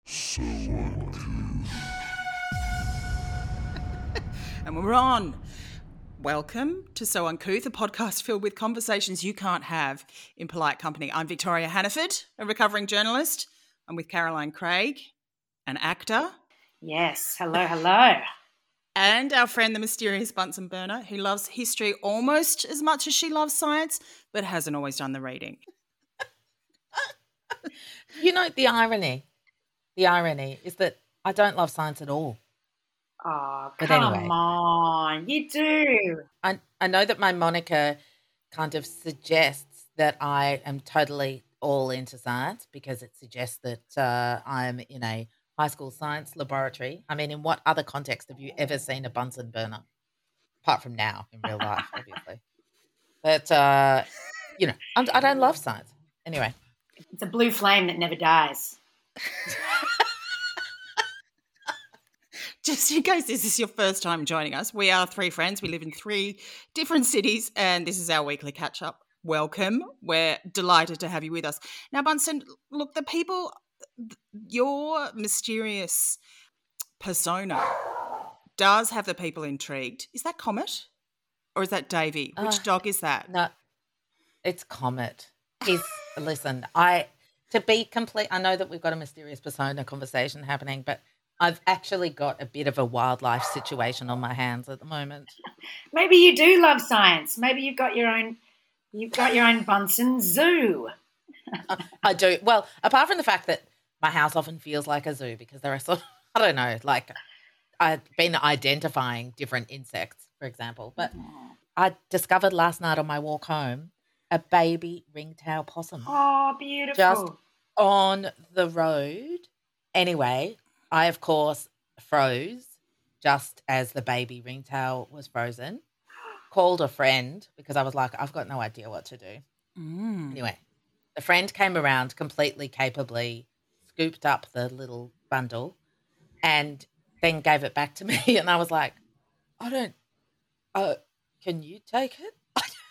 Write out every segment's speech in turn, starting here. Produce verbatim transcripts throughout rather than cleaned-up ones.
So uncouth. And we're on. Welcome to So Uncouth, a podcast filled with conversations you can't have in polite company. I'm Victoria Hannaford, a recovering journalist. I'm with Caroline Craig, an actor. Yes, hello, hello. And our friend, the mysterious Bunsen Burner, who loves history almost as much as she loves science, but hasn't always done the reading. You know, the irony, the irony is that I don't love science at all. Oh, But come anyway. on, you do. I, I know that my moniker kind of suggests that I am totally all into science because it suggests that uh, I'm in a high school science laboratory. I mean, in what other context have you ever seen a Bunsen burner? Apart from now, in real life, obviously. But, uh, you know, I'm, I don't love science. Anyway. It's a blue flame that never dies. Just in case this is your first time joining us, we are three friends. We live in three different cities, and this is our weekly catch-up. Welcome. We're delighted to have you with us. Now, Bunsen, look, the people, your mysterious persona does have the people intrigued. Is that Comet or is that Davy? Which Uh, dog is that? No, it's Comet. He's, listen, I, to be complete, I know that we've got a mysterious persona conversation happening, but I've actually got a bit of a wildlife situation on my hands at the moment. Maybe you do love science. Maybe you've got your own. You've got your own Bunsen zoo. I do. Well, apart from the fact that my house often feels like a zoo because there are sort of, I don't know, like I've been identifying different insects, for example. But I discovered last night on my walk home a baby ringtail possum Oh, beautiful. just on the road. Anyway, I, of course, froze just as the baby ringtail was frozen, called a friend because I was like, I've got no idea what to do. Mm. Anyway, the friend came around completely capably, scooped up the little bundle and then gave it back to me. And I was like, I don't, uh, can you take it?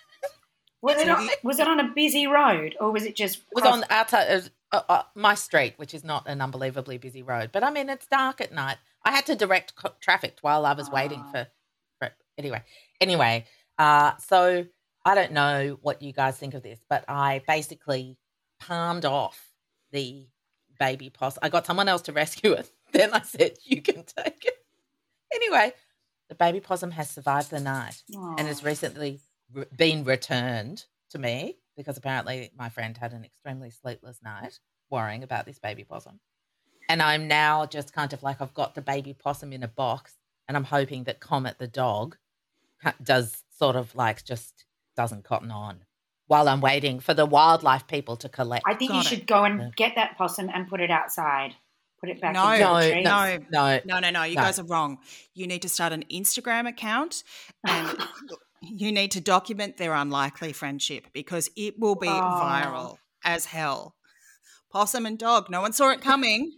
Was it, on, was it on a busy road or was it just? It was cross- on outside of uh, uh, my street, which is not an unbelievably busy road. But I mean, it's dark at night. I had to direct co- traffic while I was waiting Oh. for, for anyway. Anyway, uh, so I don't know what you guys think of this, but I basically palmed off the baby possum. I got someone else to rescue it. Then I said, you can take it. Anyway, the baby possum has survived the night and has Oh. recently re- been returned to me because apparently my friend had an extremely sleepless night worrying about this baby possum. And I'm now just kind of like I've got the baby possum in a box and I'm hoping that Comet the dog ha- does sort of like just doesn't cotton on while I'm waiting for the wildlife people to collect. I think Got you it. should go and Yeah. get that possum and put it outside. Put it back No, into no, the tree. no. no, No, no, no. You No. guys are wrong. You need to start an Instagram account and you need to document their unlikely friendship because it will be Oh. viral as hell. Possum and dog. No one saw it coming.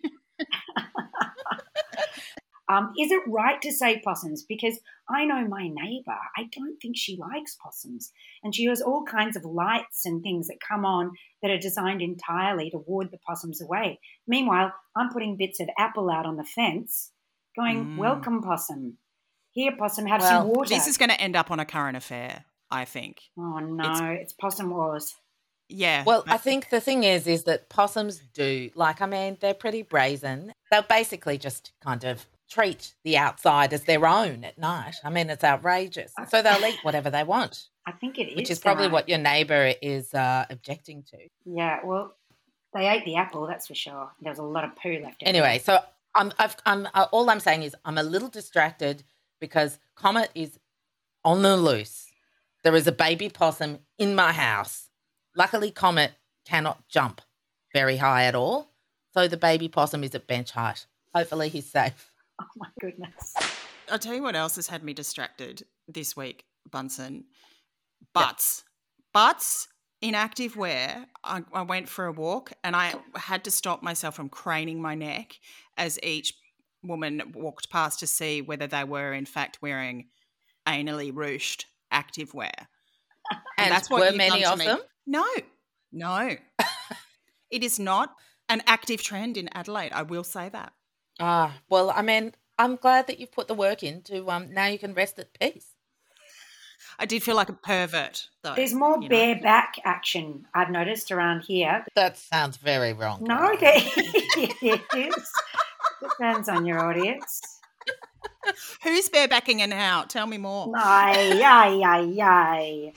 Um, is it right to say possums? Because I know my neighbour, I don't think she likes possums. And she has all kinds of lights and things that come on that are designed entirely to ward the possums away. Meanwhile, I'm putting bits of apple out on the fence going, Mm. welcome, possum. Here, possum, have Well, some water. This is going to end up on a current affair, I think. oh, no, it's, possum wars. Yeah. Well, but- I think the thing is, is that possums do, like, I mean, they're pretty brazen. They'll basically just kind of treat the outside as their own at night. I mean, it's outrageous. So they'll eat whatever they want, I think it is. which is probably right. what your neighbour is uh, objecting to. Yeah, well, they ate the apple, that's for sure. There was a lot of poo left over. Anyway, so I'm, I've, I'm, uh, all I'm saying is I'm a little distracted because Comet is on the loose. There is a baby possum in my house. Luckily, Comet cannot jump very high at all. So the baby possum is at bench height. Hopefully he's safe. Oh, my goodness. I'll tell you what else has had me distracted this week, Bunsen. Butts. Butts in active wear. I, I went for a walk and I had to stop myself from craning my neck as each woman walked past to see whether they were in fact wearing anally ruched active wear. And that's what were you've many done to of me. them? No, no. It is not. an active trend in Adelaide, I will say that. Ah, well, I mean, I'm glad that you've put the work in to um, now you can rest at peace. I did feel like a pervert, though. There's more you know. bareback action I've noticed around here. That sounds very wrong. No, there it is. Depends on your audience. Who's barebacking and how? Tell me more. Ay, ay, ay, ay.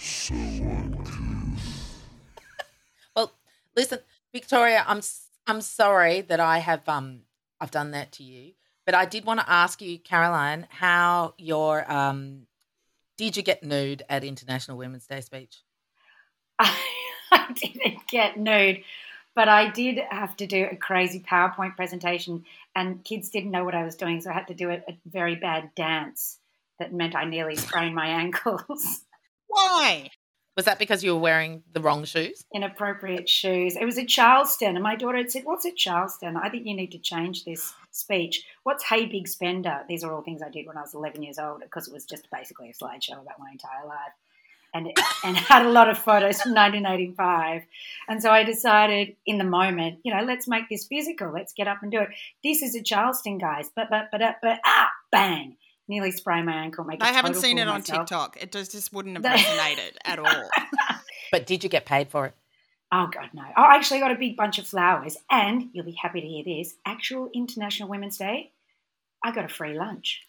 Well, listen, Victoria, I'm I'm sorry that I have um I've done that to you, but I did want to ask you, Caroline, how your um did you get nude at International Women's Day speech? I, I didn't get nude, but I did have to do a crazy PowerPoint presentation, and kids didn't know what I was doing, so I had to do a, a very bad dance that meant I nearly sprained my ankles. Why? Was that because you were wearing the wrong shoes? Inappropriate shoes. It was at Charleston, and my daughter had said, "What's at Charleston? I think you need to change this speech. What's Hey Big Spender?" These are all things I did when I was eleven years old, because it was just basically a slideshow about my entire life, and and had a lot of photos from nineteen eighty-five. And so I decided in the moment, you know, let's make this physical. Let's get up and do it. This is a Charleston, guys. But but but but ah, bang. Nearly spray my ankle. Make I a haven't total seen fool it of on myself. TikTok. It just, just wouldn't have resonated at all. But did you get paid for it? Oh, God, no. I actually got a big bunch of flowers, and you'll be happy to hear this, actual International Women's Day, I got a free lunch.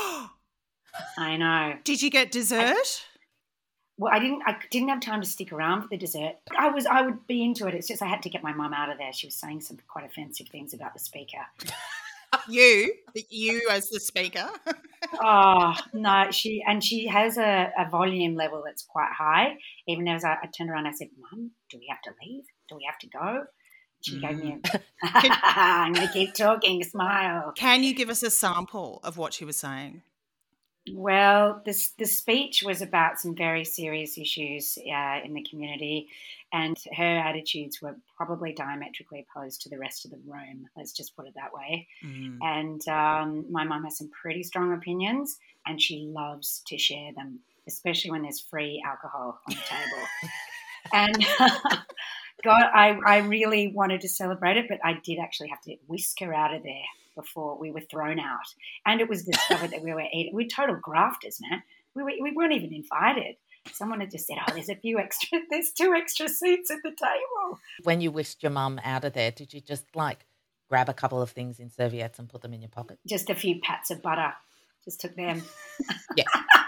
I know. Did you get dessert? I, well, I didn't I didn't have time to stick around for the dessert. I was I would be into it. It's just I had to get my mum out of there. She was saying some quite offensive things about the speaker. You, you as the speaker. Oh, no, she and she has a, a volume level that's quite high. Even as I, I turned around, I said, "Mum, do we have to leave? Do we have to go?" She mm. gave me a, I'm going to keep talking, smile. Can you give us a sample of what she was saying? Well, this the speech was about some very serious issues uh, in the community, and her attitudes were probably diametrically opposed to the rest of the room. Let's just put it that way. Mm. And um, my mum has some pretty strong opinions, and she loves to share them, especially when there's free alcohol on the table. And God, I, I really wanted to celebrate it, but I did actually have to whisk her out of there before we were thrown out. And it was discovered that we were eating. We're total grafters, man. We, were, we weren't even invited. Someone had just said, "Oh, there's a few extra, there's two extra seats at the table." When you whisked your mum out of there, did you just like grab a couple of things in serviettes and put them in your pocket? Just a few pats of butter. Just took them. Yeah.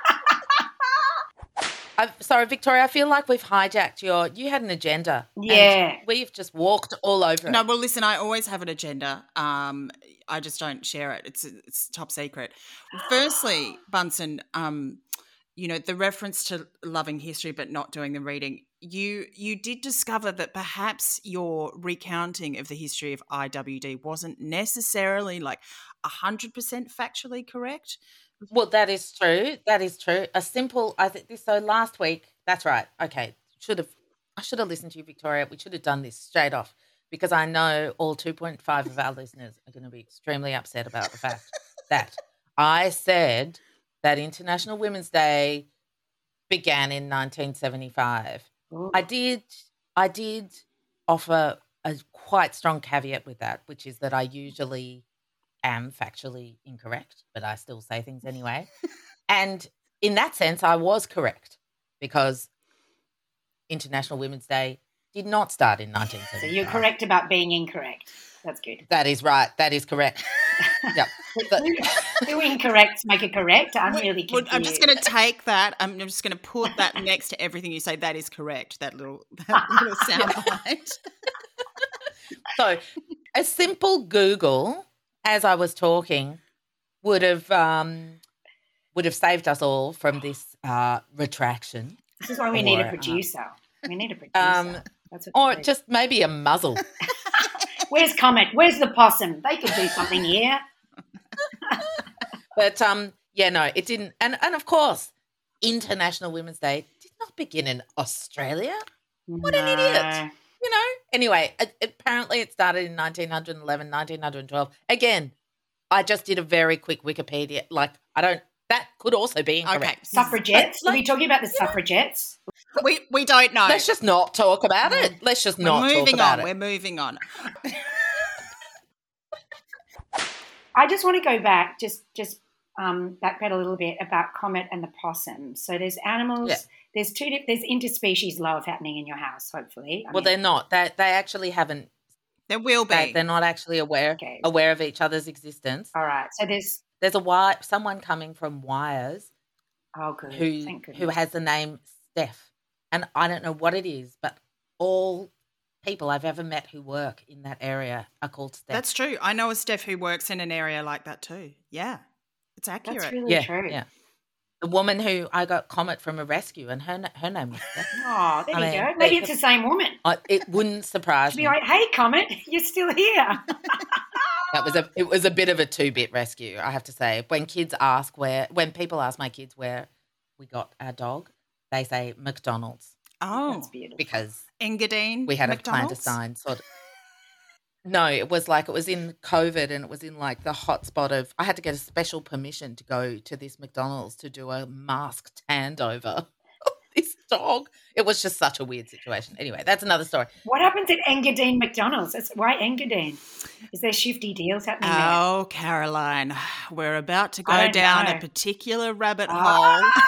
I'm sorry, Victoria, I feel like we've hijacked your, you had an agenda. Yeah. We've just walked all over it. No, well, listen, I always have an agenda. Um, I just don't share it. It's it's top secret. Firstly, Bunsen, um, you know, the reference to loving history but not doing the reading, you you did discover that perhaps your recounting of the history of I W D wasn't necessarily like one hundred percent factually correct. Well, that is true. That is true. A simple, I think this, so last week, that's right. Okay. Should have, I should have listened to you, Victoria. We should have done this straight off, because I know all two point five of our listeners are going to be extremely upset about the fact that I said that International Women's Day began in nineteen seventy-five. Ooh. I did, I did offer a quite strong caveat with that, which is that I usually am factually incorrect, but I still say things anyway. And in that sense, I was correct, because International Women's Day did not start in nineteen seventy-five. So you're correct about being incorrect. That's good. That is right. That is correct. Yep. But, do incorrects make it correct? I'm really confused. I'm just going to take that. I'm just going to put that next to everything you say. That is correct. That little, that little soundbite. So a simple Google, as I was talking, would have um, would have saved us all from this uh, retraction. This is why we or, need a producer. Uh, we need a producer. Um, That's or just maybe a muzzle. Where's Comet? Where's the possum? They could do something here. But um, yeah, no, it didn't. And and of course, International Women's Day did not begin in Australia. What no. an idiot. You know, anyway, it, apparently it started in nineteen eleven, nineteen twelve. Again, I just did a very quick Wikipedia. Like, I don't, that could also be incorrect. Okay. Suffragettes? Like, are we talking about the suffragettes? Know, we we don't know. Let's just not talk about it. Let's just We're not talk about on. it. We're moving on. I just want to go back, just just um, backpedal a little bit about Comet and the possum. So there's animals. Yeah. There's two. There's interspecies love happening in your house. Hopefully. I Well, mean, they're not. They they actually haven't. There will be. They, they're not actually aware Okay. aware of each other's existence. all right. So there's. There's a wi- someone coming from Wires Oh, good. who Thank who goodness. has the name Steph, and I don't know what it is, but all people I've ever met who work in that area are called Steph. That's true. I know a Steph who works in an area like that too. Yeah, it's accurate. That's really yeah, true. yeah. The woman who I got Comet from a rescue, and her na- her name was Steph. Oh, there I you mean, go. they Maybe could- it's the same woman. I, it wouldn't surprise To me. be like, hey, Comet, you're still here. That was a it was a bit of a two bit rescue, I have to say. When kids ask where, when people ask my kids where we got our dog, they say McDonald's Oh, That's beautiful. because Engadine. we had a plant a McDonald's? sign sort of. No, it was like it was in COVID and it was in like the hot spot of. I had to get a special permission to go to this McDonald's to do a masked handover of this dog. It was just such a weird situation. Anyway, that's another story. What happens at Engadine McDonald's? That's, why Engadine? Is there shifty deals happening there? Oh, Caroline, we're about to I go don't down know. a particular rabbit Ah. hole.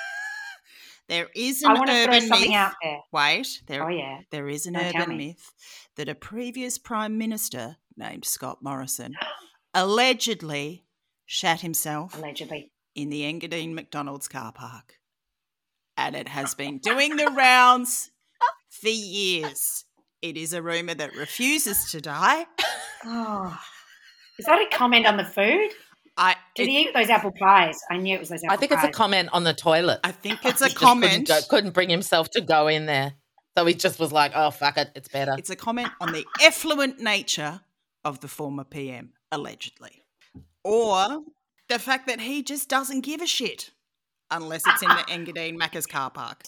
There is an I want to throw urban something myth. out there. Wait, there, Oh, yeah. there is an No, tell urban me. myth that a previous prime minister named Scott Morrison allegedly shat himself Allegedly. in the Engadine McDonald's car park. And it has been doing the rounds for years. It is a rumour that refuses to die. Oh. Is that a comment on the food? I, Did it- he eat those apple pies? I knew it was those apple I think it's a pies. comment on the toilet. I think it's a He just couldn't comment. go- Couldn't bring himself to go in there. So he just was like, oh, fuck it, it's better. It's a comment on the effluent nature of the former P M, allegedly. Or the fact that he just doesn't give a shit unless it's in the Engadine Macca's car park.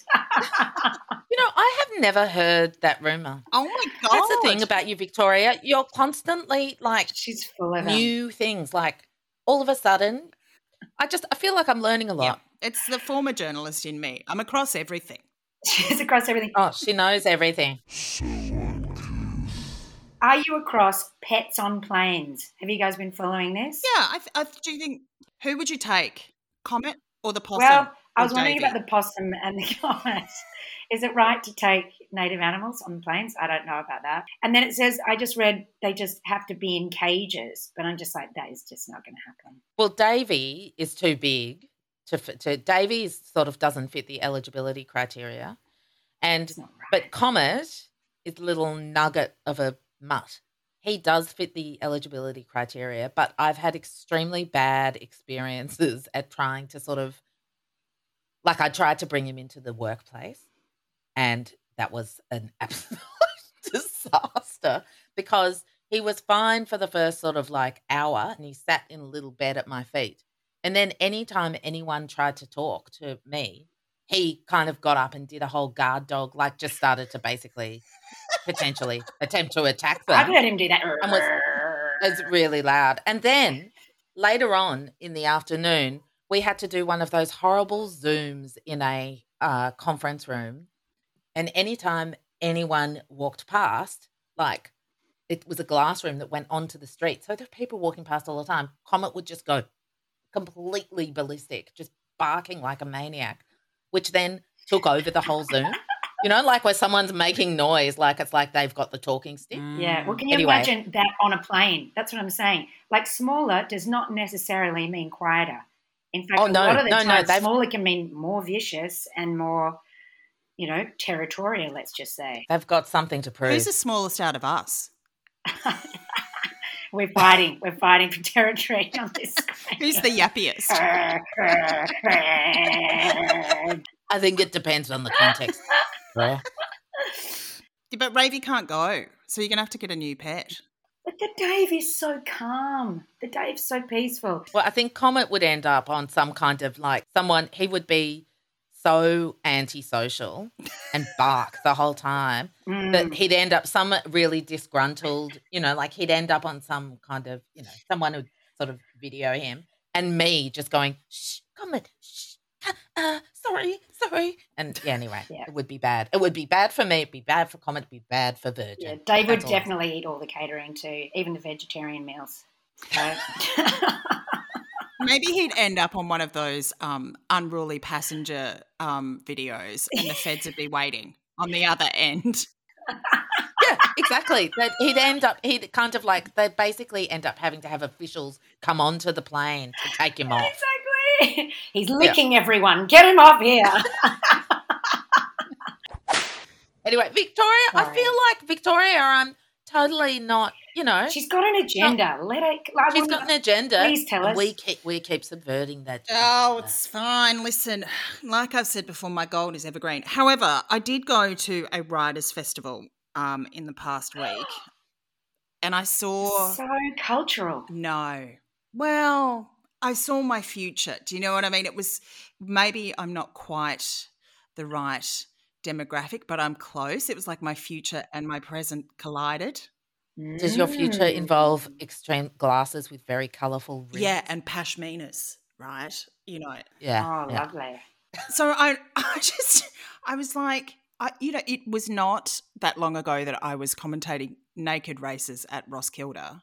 You know, I have never heard that rumour. Oh my God. That's the thing about you, Victoria. You're constantly like She's full of them. new things. Like all of a sudden, I just I feel like I'm learning a Yeah, lot. it's the former journalist in me. I'm across everything. She's across everything. Oh, she knows everything. So like this. Are you across pets on planes? Have you guys been following this? Yeah, I, th- I th- do you think, who would you take? Comet or the possum? Well, I or was wondering Davey? about the possum and the comet. Is it right to take native animals on planes? I don't know about that. And then it says, I just read they just have to be in cages, but I'm just like, that is just not going to happen. Well, Davy is too big to fit. To Davy sort of doesn't fit the eligibility criteria, and It's not right. but Comet is a little nugget of a mutt. He does fit the eligibility criteria, but I've had extremely bad experiences at trying to sort of, like I tried to bring him into the workplace and that was an absolute disaster because he was fine for the first sort of like hour and he sat in a little bed at my feet. And then anytime anyone tried to talk to me, he kind of got up and did a whole guard dog, like just started to basically potentially attempt to attack them. I've heard him do that. And was- It was really loud. And then later on in the afternoon, we had to do one of those horrible Zooms in a uh, conference room. And anytime anyone walked past, like it was a glass room that went onto the street. So there were people walking past all the time. Comet would just go completely ballistic, just barking like a maniac, which then took over the whole Zoom. You know, like where someone's making noise, like it's like they've got the talking stick. Yeah. Well, can you Anyway. imagine that on a plane? That's what I'm saying. Like smaller does not necessarily mean quieter. In fact, Oh, a no, lot of the no, no, time, they've- smaller can mean more vicious and more, you know, territorial, let's just say. They've got something to prove. Who's the smallest out of us? We're fighting. We're fighting for territory on this. Who's the yappiest? I think it depends on the context. Yeah. Yeah, but Ravy can't go, so you're going to have to get a new pet. But the Dave is so calm. The Dave's so peaceful. Well, I think Comet would end up on some kind of like someone, he would be so antisocial and bark the whole time Mm. that he'd end up some really disgruntled, you know, like he'd end up on some kind of, you know, someone would sort of video him and me just going, shh, Comet, shh, uh, uh, sorry, sorry. And yeah, anyway, Yeah. it would be bad. It would be bad for me, it'd be bad for Comet, it'd be bad for Virgin. Yeah, Dave would That's all. definitely eat all the catering too, even the vegetarian meals. So. Maybe he'd end up on one of those um, unruly passenger um, videos and the feds would be waiting on the other end. Yeah, exactly. That he'd end up, he'd kind of like, they basically end up having to have officials come onto the plane to take him off. Exactly. He's licking yeah. everyone. Get him off here. Anyway, Victoria, Sorry. I feel like Victoria, I'm totally not, you know. She's got an agenda. Not, Let it. Like, she's got an agenda. Please tell us. We keep, we keep subverting that. Oh, it's fine. Listen, like I've said before, my gold is evergreen. However, I did go to a writers' festival um, in the past week and I saw. So cultural. No. Well, I saw my future. Do you know what I mean? It was, maybe I'm not quite the right demographic, but I'm close. It was like my future and my present collided. Does your future involve extreme glasses with very colourful rings? Yeah, and pashminas, right? You know. Yeah. Oh, yeah. lovely. So I, I just, I was like, I, you know, it was not that long ago that I was commentating naked races at Roskilde.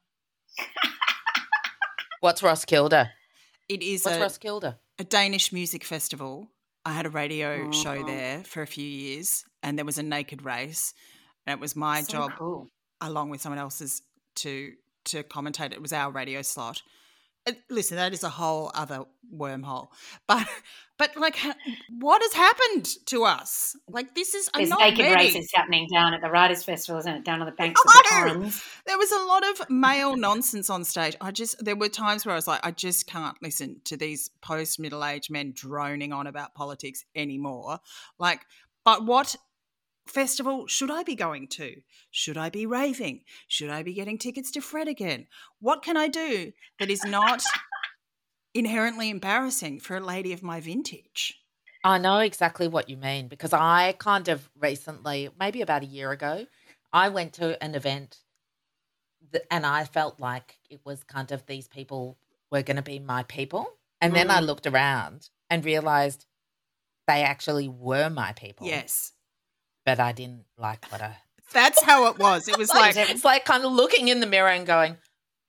What's Roskilde? It is What's a, Roskilde? a Danish music festival. I had a radio oh. show there for a few years and there was a naked race and it was my so job cool. along with someone else's to to commentate. It was our radio slot. It, listen, that is a whole other wormhole. But but like, what has happened to us? Like, this is I'm There's not naked ready. races happening down at the Writers' Festival, isn't it? Down on the banks of Oh, the Torrens. There was a lot of male nonsense on stage. I just there were times where I was like, I just can't listen to these post middle aged men droning on about politics anymore. Like, but what festival should I be going to? Should I be raving? Should I be getting tickets to Fred again? What can I do that is not inherently embarrassing for a lady of my vintage? I know exactly what you mean because I kind of recently, maybe about a year ago, I went to an event that, and I felt like it was kind of these people were going to be my people. And mm. then I looked around and realised they actually were my people. Yes. But I didn't like what I... That's how it was. It was like... It's like kind of looking in the mirror and going,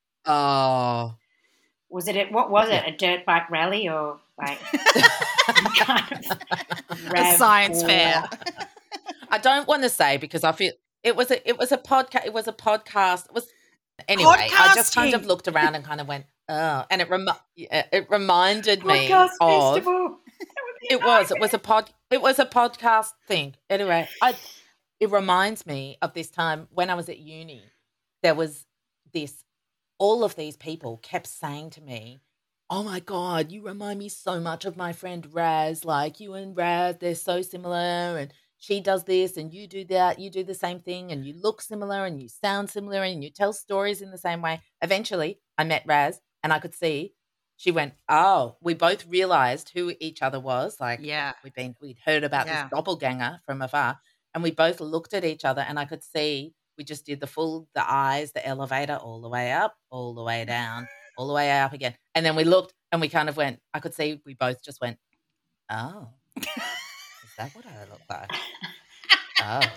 oh... Was it, a, what was it, yeah. a dirt bike rally or like kind of a science or... fair? I don't want to say because I feel it was a it was a podcast. It was a podcast. It was anyway. I just kind of looked around and kind of went, oh, and it remi- it reminded me podcast of festival. It was it was a pod it was a podcast thing. Anyway, I it reminds me of this time when I was at uni. There was this. All of these people kept saying to me, oh, my God, you remind me so much of my friend Raz. Like, you and Raz, they're so similar and she does this and you do that. You do the same thing and you look similar and you sound similar and you tell stories in the same way. Eventually, I met Raz and I could see she went, oh, we both realised who each other was. Like, yeah, we'd been, we'd heard about yeah. this doppelganger from afar and we both looked at each other and I could see we just did the full, the eyes, the elevator, all the way up, all the way down, all the way up again. And then we looked and we kind of went, I could see we both just went, oh, is that what I look like? Oh.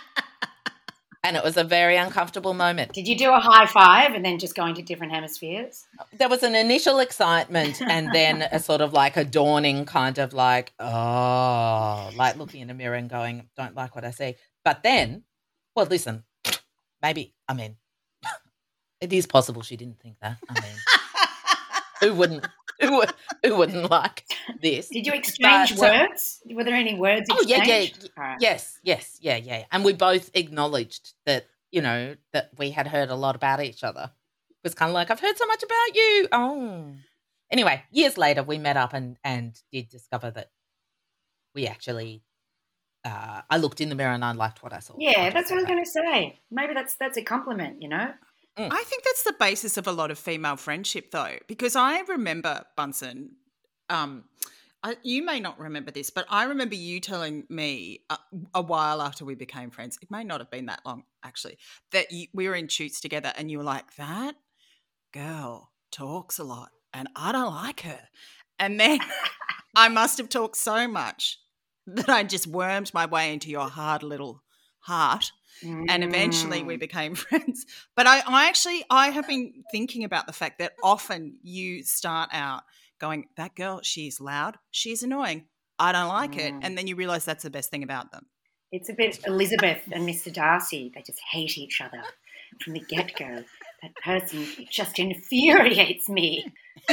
And it was a very uncomfortable moment. Did you do a high five and then just go into different hemispheres? There was an initial excitement and then a sort of like a dawning kind of like, oh, like looking in a mirror and going, don't like what I see. But then, well, listen, maybe, I mean, it is possible she didn't think that. I mean, who wouldn't, who, would, who wouldn't like this? Did you exchange but, words? Uh, Were there any words exchanged? Oh, yeah, yeah. Right. Yes, yes, yeah, yeah. And we both acknowledged that, you know, that we had heard a lot about each other. It was kind of like, I've heard so much about you. Oh. Anyway, years later, we met up and, and did discover that we actually... Uh, I looked in the mirror and I liked what I saw. Yeah, that's what I was going to say. Maybe that's that's a compliment, you know? Mm. I think that's the basis of a lot of female friendship, though, because I remember, Bunsen, um, I, you may not remember this, but I remember you telling me a, a while after we became friends, it may not have been that long, actually, that you, we were in shoots together and you were like, that girl talks a lot and I don't like her. And then I must have talked so much that I just wormed my way into your hard little heart. And eventually we Mm. became friends. But I, I actually, I have been thinking about the fact that often you start out going, that girl, she's loud, she's annoying, I don't like it. Mm. And then you realise that's the best thing about them. It's a bit Elizabeth and Mister Darcy. They just hate each other from the get-go. That person just infuriates me.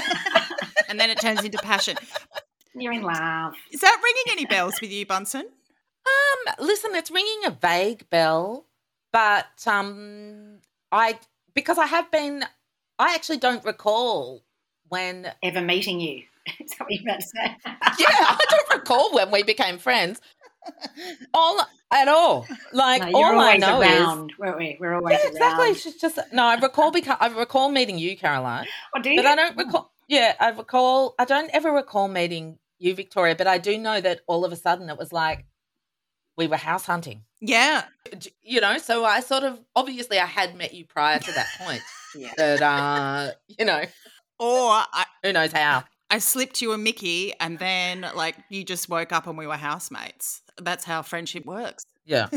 And then it turns into passion. You're in love. Is that ringing any bells with you, Bunsen? Um, listen, it's ringing a vague bell, but um, I because I have been, I actually don't recall when. Ever meeting you. Is that what you're about to say? Yeah, I don't recall when we became friends. All at all, like No, you're all I always know around, weren't we? We're is always yeah, exactly. around. She's just no. I recall because I recall meeting you, Caroline, Oh, do you? but I don't recall. Yeah, I recall. I don't ever recall meeting you, Victoria, but I do know that all of a sudden it was like we were house hunting. Yeah. You know, so I sort of obviously I had met you prior to that point, Yeah. but uh, you know, Or I, who knows how. I slipped you a Mickey and then like you just woke up and we were housemates. That's how friendship works. Yeah.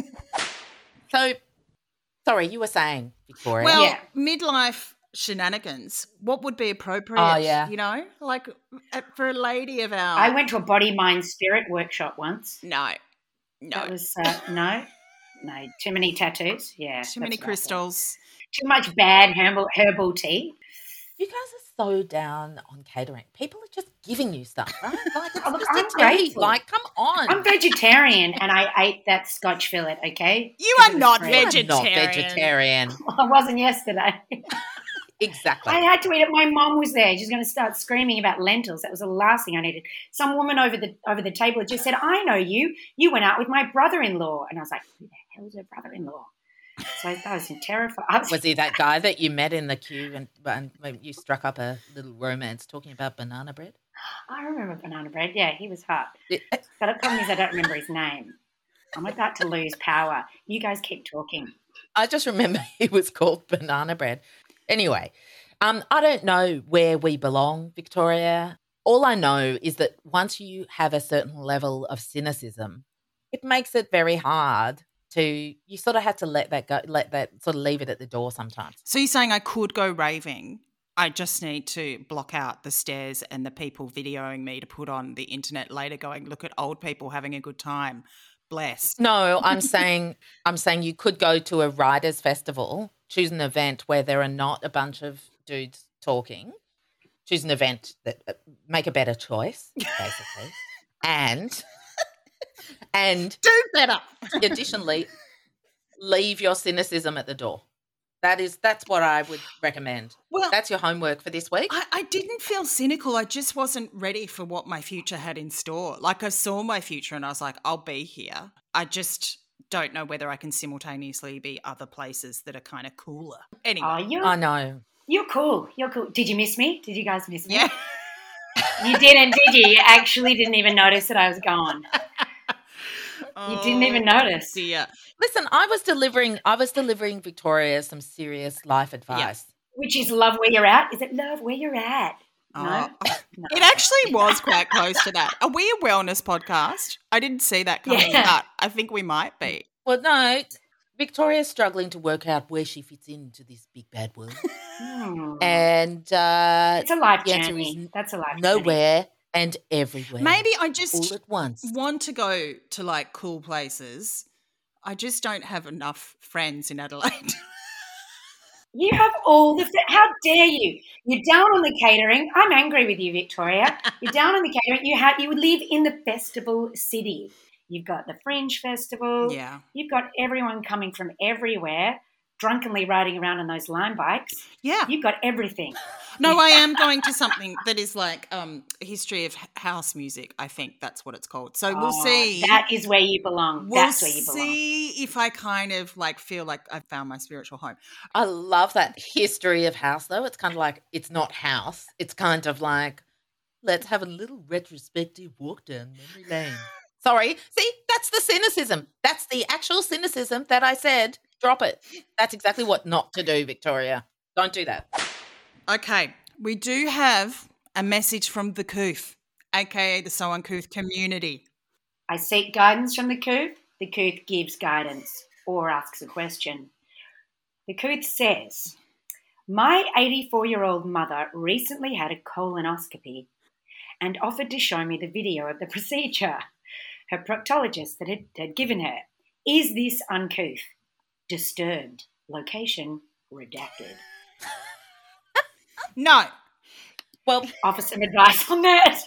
So, sorry, you were saying, Victoria. Well, Yeah. midlife shenanigans, what would be appropriate? Oh, yeah. You know, like uh, for a lady of our. I went to a body, mind, spirit workshop once. No, no. That was, uh, no, no, too many tattoos. Yeah. Too many that's what I thought. crystals. Too much bad herbal, herbal tea. you guys are so down on catering. People are just giving you stuff, right? Like, it's Oh, look, just I'm a tea. grateful. Like, come on. I'm vegetarian and I ate that Scotch fillet, okay? You 'Cause are it was not free. I'm not vegetarian. vegetarian. I wasn't yesterday. Exactly. I had to eat it. My mom was there. She's going to start screaming about lentils. That was the last thing I needed. Some woman over the over the table just said, "I know you. You went out with my brother-in-law." And I was like, "Who the hell is her brother-in-law?" So I was terrified. I was, Was he that guy that you met in the queue and, and you struck up a little romance talking about banana bread? I remember banana bread. Yeah, he was hot. It- But the problem is I don't remember his name. I'm about to lose power. You guys keep talking. I just remember he was called banana bread. Anyway, um, I don't know where we belong, Victoria. All I know is that once you have a certain level of cynicism, it makes it very hard to, you sort of have to let that go, let that sort of leave it at the door sometimes. So you're saying I could go raving? I just need to block out the stares and the people videoing me to put on the internet later going, look at old people having a good time. Bless. No, I'm saying I'm saying you could go to a writers' festival, choose an event where there are not a bunch of dudes talking, choose an event that uh, make a better choice, basically, and and Do better. additionally, leave your cynicism at the door. That is that's what I would recommend. Well, That's your homework for this week. I, I didn't feel cynical. I just wasn't ready for what my future had in store. Like I saw my future and I was like, I'll be here. I just don't know whether I can simultaneously be other places that are kind of cooler. Anyway. Oh, you're, I know. you're cool. You're cool. Did you miss me? Did you guys miss me? Yeah. You didn't, did you? You actually didn't even notice that I was gone. You didn't even Oh, notice. dear. Listen, I was delivering I was delivering Victoria some serious life advice. Which is love where you're at. Is it love where you're at? No. Oh. No. It actually was quite close to that. Are we a wellness podcast? I didn't see that coming, Yeah. but I think we might be. Well, no, Victoria's struggling to work out where she fits into this big bad world. Hmm. And uh, It's a life the answer journey. is That's a life journey. nowhere and everywhere. Maybe I all just at once. want to go to like cool places. I just don't have enough friends in Adelaide. You have all the. How dare you? You're down on the catering. I'm angry with you, Victoria. You're down on the catering. You have. You live in the festival city. You've got the Fringe Festival. Yeah. You've got everyone coming from everywhere, drunkenly riding around on those Lime bikes. Yeah. You've got everything. No, I am going to something that is like um history of h- house music. I think that's what it's called. So we'll Oh, see. That is where you belong. We'll That's where you belong. see if I kind of like feel like I've found my spiritual home. I love that history of house, though. It's kind of like, it's not house. It's kind of like, let's have a little retrospective walk down memory lane. Sorry. See, that's the cynicism. That's the actual cynicism that I said. Drop it. That's exactly what not to do, Victoria. Don't do that. Okay, we do have a message from the Couth, aka the So Uncouth community. I seek guidance from the Couth. The Couth gives guidance or asks a question. The Couth says, my eighty-four-year-old mother recently had a colonoscopy and offered to show me the video of the procedure her proctologist that had, had given her. Is this uncouth? Disturbed. Location redacted. No. Well, Offer some advice on that.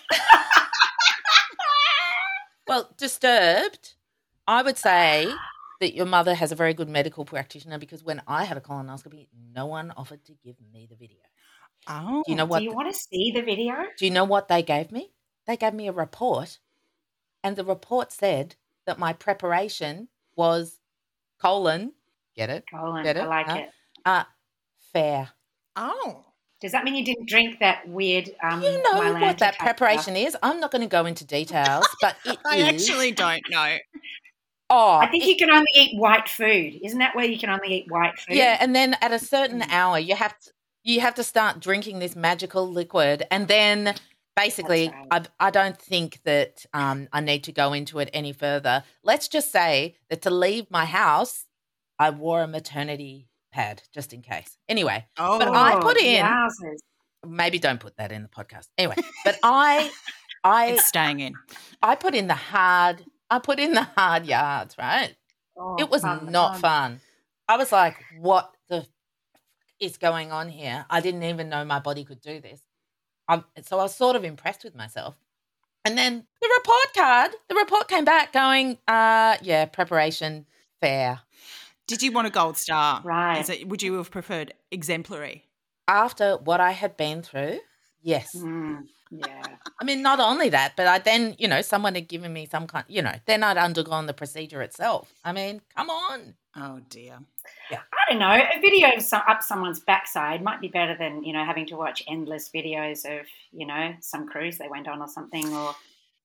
well, disturbed. I would say that your mother has a very good medical practitioner, because when I had a colonoscopy, no one offered to give me the video. Oh. Do you know what? Do you want to see the video? Do you know what they gave me? They gave me a report, and the report said that my preparation was colon. Get it? Colon, Get it? I like Huh? it. Uh, fair. Oh. Does that mean you didn't drink that weird um You know Mylanta what that type preparation stuff? is. I'm not going to go into details, but it I is. actually don't know. Oh, I think it- you can only eat white food. Isn't that where you can only eat white food? yeah, and then at a certain Mm. hour, you have to you have to start drinking this magical liquid, and then basically, That's I right. I don't think that um, I need to go into it any further. Let's just say that to leave my house, I wore a maternity pad just in case. Anyway, Oh. But I put in- yowzers. maybe don't put that in the podcast. Anyway, but I I It's staying in. I put in the hard I put in the hard yards, right? Oh, It was fun, not fun. fun. I was like, what the f- is going on here? I didn't even know my body could do this. Um, so I was sort of impressed with myself. And then the report card, the report came back going, uh, yeah, preparation fair. Did you want a gold star? Right. Is it, would you have preferred exemplary? After what I had been through, yes. Mm, yeah. I mean, not only that, but I then, you know, someone had given me some kind, you know, then I'd undergone the procedure itself. I mean, come on. Oh, dear. I don't know. A video of some, up someone's backside might be better than, you know, having to watch endless videos of, you know, some cruise they went on or something. Or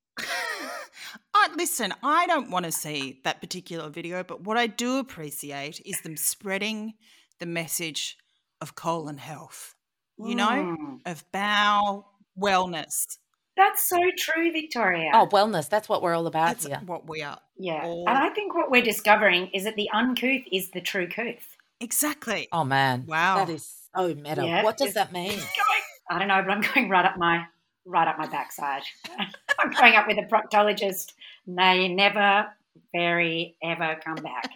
I, listen, I don't want to see that particular video, but what I do appreciate is them spreading the message of colon health, you know, Mm. of bowel wellness. That's so true, Victoria. Oh, wellness. That's what we're all about That's here. what we are. yeah. all- And I think what we're discovering is that the uncouth is the true couth. Exactly. Oh, man. Wow. That is so meta. Yeah, what does it's- that mean? I don't know, but I'm going right up my right up my backside. I'm going up with a proctologist. May never, very, ever come back.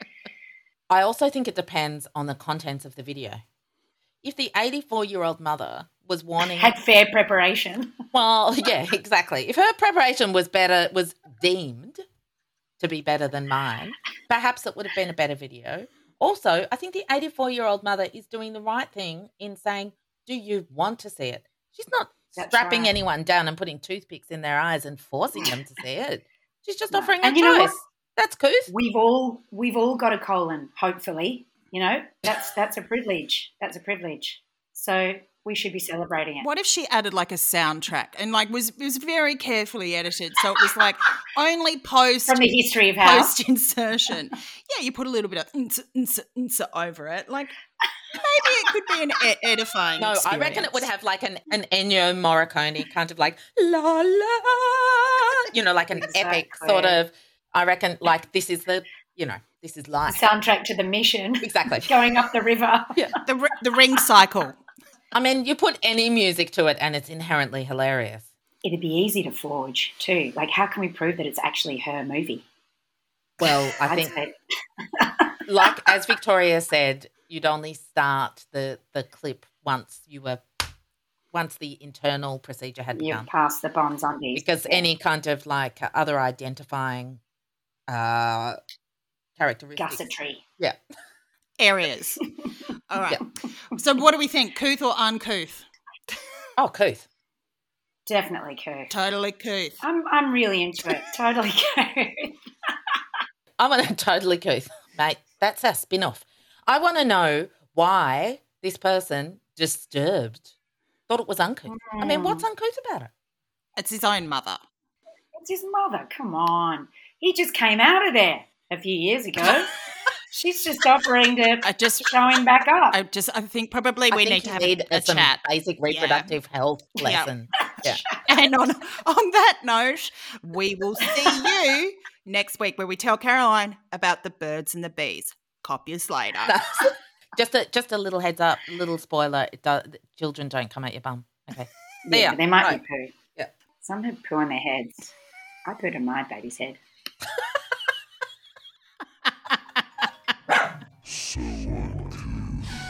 I also think it depends on the contents of the video. If the eighty-four-year-old mother was wanting, Had fair preparation. well, yeah, exactly. If her preparation was better, was deemed to be better than mine, perhaps it would have been a better video. Also, I think the eighty-four-year-old mother is doing the right thing in saying, do you want to see it? She's not That's strapping right. anyone down and putting toothpicks in their eyes and forcing them to see it. She's just No. offering a And you know what? choice. That's couth. We've all we've all got a colon, hopefully. You know, that's that's a privilege. That's a privilege. So we should be celebrating it. What if she added like a soundtrack and like was it was very carefully edited, so it was like only post From the history of how. post insertion. Yeah, you put a little bit of nsa, nsa, nsa over it. Like maybe it could be an e- edifying. No, I reckon it would experience. have like an, an Ennio Morricone kind of like la la, you know, like an epic Exactly. sort of. I reckon like this is the, you know, this is The life. soundtrack to the mission. Exactly. Going up the river. the ri- the ring cycle. I mean, you put any music to it and it's inherently hilarious. It'd be easy to forge too. Like, how can we prove that it's actually her movie? Well, I I'd think, say like as Victoria said, you'd only start the the clip once you were, once the internal procedure had you begun. pass the bonds on these. Because any kind of like other identifying uh, characteristics. Gussetry. Yeah. Areas. All right. So what do we think? Couth or uncouth? Oh, couth. Definitely couth. Totally couth. I'm I'm really into it. Totally couth. I want to totally couth, mate. That's our spin off. I want to know why this person disturbed thought it was uncouth. I mean, what's uncouth about it? It's his own mother. It's his mother. Come on. He just came out of there a few years ago. She's just offering to I just show him back up. I just I think probably I we think need to you have need a, a some chat. basic reproductive health Yeah. lesson. Yeah. And on, on that note, we will see you next week where we tell Caroline about the birds and the bees. Copy us later. just a just a little heads up, a little spoiler. It does, children don't come out your bum. Okay. Yeah, ya. there might Right. be poo. Yeah. Some have poo on their heads. I pooed on my baby's head. So uncouth.